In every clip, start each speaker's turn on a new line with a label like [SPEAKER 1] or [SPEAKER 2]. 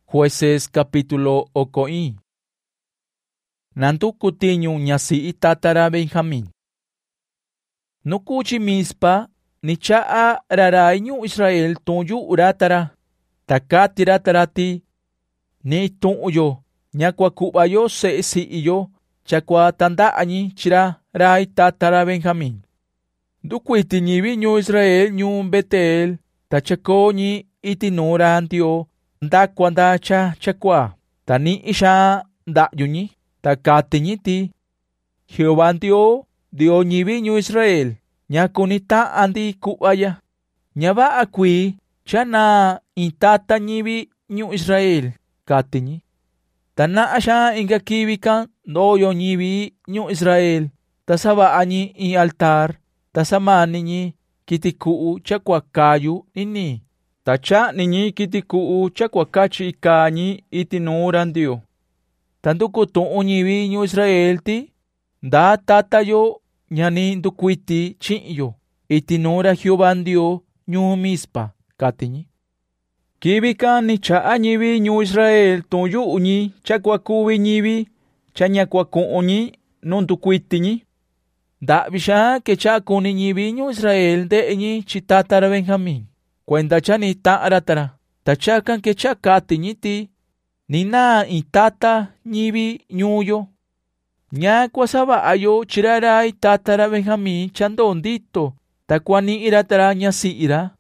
[SPEAKER 1] Jueces capítulo ocoí. Nantu kutiñu ñasi tatara Benjamín. Nukuchi mispa ni chaa raraiñu Israel tunyu uratara. Takati ratarati ni tunyo ñakwa kubayo se si iyo chakwa tanda añi chira rai tatara Benjamín. Dukwiti ñibi ñu Israel ñu Betel tachako ñi itinura antio ndakwanda chakwa tani isha ndayuñi takatiñiti Jehová antio dio ñibi ñu Israel ñakunita andi kubaya ñaba akui chana intata ñibi ñu Israel katiñi tana asha inga kibikan doyo ñibi ñu Israel tasaba añi in altar tasamani ñi kitiku chakwa kayu nini tacha niñi kitiku chakwa kachi ikañi itinurandio tanduku tu'u ñibi ñu Israel ti nda tatayo ñani ndukuiti chi'yo itinura Jehová ndio ñu Mispa katiñi kibika ni cha'a ñibi ñu Israel tuyu'uñi chakwa kubi ñibi chañakwa ku'uñi nundukuitiñi Da'bisha que chakuni ñibi ñu Israel de'eñi chitatara Benjamín cuenta chani ta'ratara tachakan que chakatiñiti nina intata ñibi ñuyo ñakwa saba'ayo chirarai tatara Benjamín chandondito takwani iratara ñasi'ira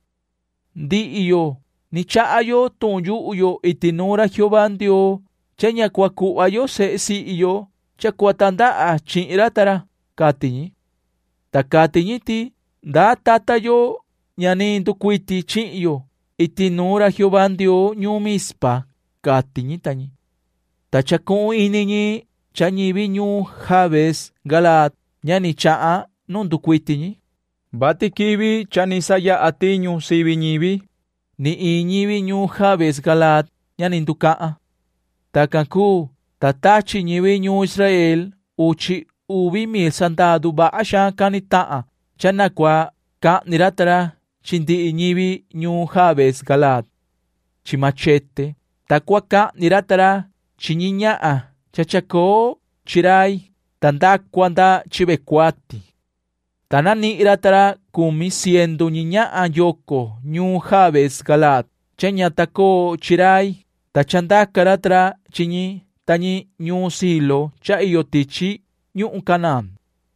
[SPEAKER 1] ndi'iyo ni cha'ayo tunyu'uyo itinura Jehová ndio chañakwa ku'ayo se'si'iyo chakwa tanda'a chi'iratara katiñi takatiñiti nda tatayo ñani ndukuiti chi'yo itinura Jehová ndio ñu Mispa katiñi tañi tachaku'u iniñi chañibi ñu Jabes Galaad ñani cha'a nundukuitiñi bati kibi chani saya atiñu sibi ñibi ni iñibi ñu Jabes Galaad ñani nduka'a takanku tatachi ñibi ñu Israel uchi ubi mil sandadu ba asha kanita'a chanakwa ka niratara chindi ñibi ñu Jabes Galaad chimachete takwa ka niratara chiñiña'a chachako chirai tandakwanda chibekwati tanani iratara kumi siendo ñiña'a yoko ñu Jabes Galaad chañatako chirai tachandakaratara chiñi tañi ñu Silo chaiyotichi ñu Canaán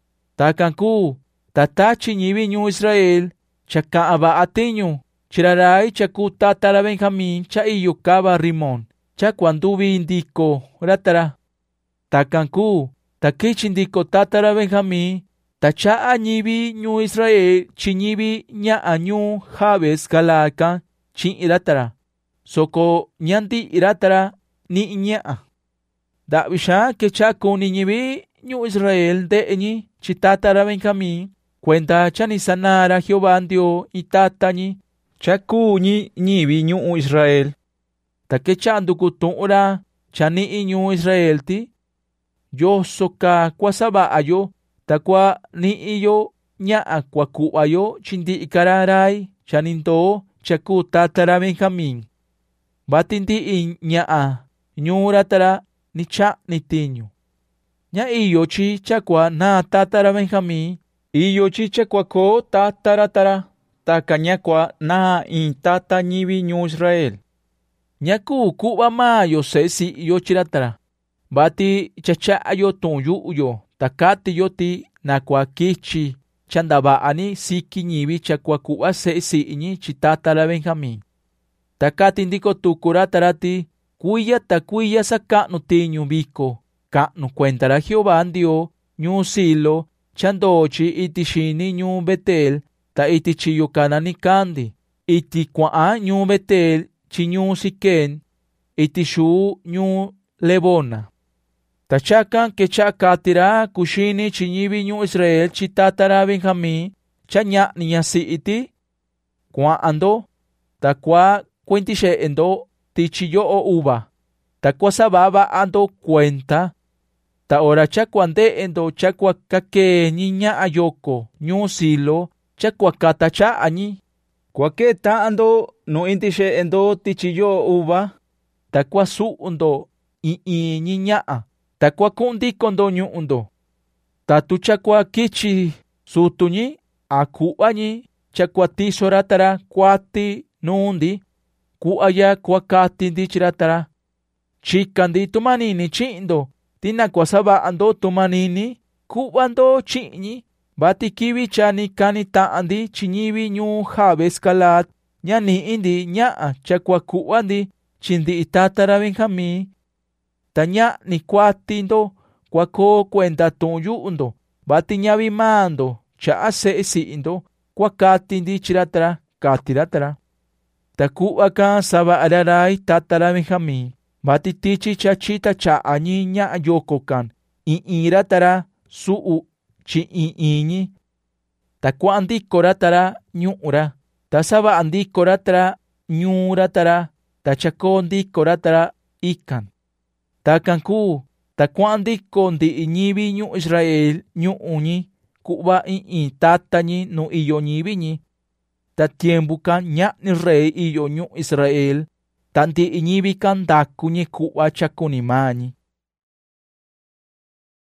[SPEAKER 1] takanku tatachi ñibi ñu Israel chaka'aba atiñu chirarai chaku tatara Benjamín chaiyukaba Rimón chakwandubi indiko ratara takanku takichindiko tatara Benjamín tacha'a ñibi ñu Israel chiñibi ña'a ñu Jabes Galaad chi'iratara soko ñandi iratara ni ña'a da'bisha que chakuni ñibi ñu Israel de'eñi chitatara Benjamín cuenta chani sanara Jehová ndio itatañi chakuñi ñibi ñu Israel take chanduku tu'ura chani ñu Israel ti yo soka kwasaba'ayo takwa ni iyo ña'a kwaku'ayo chindi ikararai chaninto chaku tatara Benjamín batindi ña'a ñuratara ni cha ni tiñu ña iyo chi chakwa na tatara Benjamín iyo chi chakwa ko tataratara taka ñakwa na in tata ñibi ñu Israel ñaku ku'ba mayo sesi iyo chiratara bati chacha'ayo tunyu'yo takatiyo ti nakwa kichi chandaba'ani siki ñibi chakwa ku'ba sesi'ñi chitatara Benjamín takati ndiko tukuratara ti kuiya takuiya saka'nu tiñu biko ka'nu cuentara Jehová ndio ñu Silo chandochi iti xini ñu Betel ta iti chiyo kanani kandi iti kwa'a ñu Betel chi ñu Siquén iti xu ñu Lebona tachakan que chakatira kushini chiñibi ñu Israel chitatara Benjamín chaña'ni ñasi'iti kwa'ando takwa kuentishe'endo tichiyo'o uva takwa sababa ando cuenta ta ora chakwa nde'endo chakwa kake ñiña'a yoko ñu Silo chakwa katacha'a ñi kwake ta'ando no intishe'endo tichiyo'o uva ta kuasu'u ndo ñi ña'a, ta kuaku'un ndiko ndo ñu'u ndo. Ta tu chakua kichi sutu ñi, a ku'va ñi chakua tiso ra tara kuati nuu ndi, ku'va ya kuakati ndi chi ra tara. Chika ndi tumanini chi'in ndo, ti na kuasava'a ndo tumanini ku'va ndo chi'in ñi, vati kivi cha ni kanita'a ndi chi ñivi ñuu Jabes Galaad ña ni'i ndi ña'a chakua ku'va ndi chi ndi'i tata ra Benjamín. Ta ña'ni kuati ndo kuakoo kuenda tu'un yu'u ndo, vati ñavi maa ndo cha'a se'e si'i ndo kuakati ndi chi ra tara, kati ra tara. Ta ku'va kan sava'a ra rai tata ra Benjamín, vati tichi cha chita cha'a ñi ña'a yoko kan i'i ra tara su'u chi i'i ñi. Ta kua'an ndiko ra tara ñu'u ra, ta sava'a ndiko ra tara ñuu ra tara, ta chakoo ndiko ra tara ikan. Takan kuu, ta kua'an ndiko ndi'i ñivi ñuu Israel ñu'u ñi ku'va i'i tata ñi nu iyo ñivi ñi. Ta tiempu kan ña'ni rey iyo ñuu Israel, ta ndi'i ñivi kan ndaku ñi ku'va chakuni maa ñi.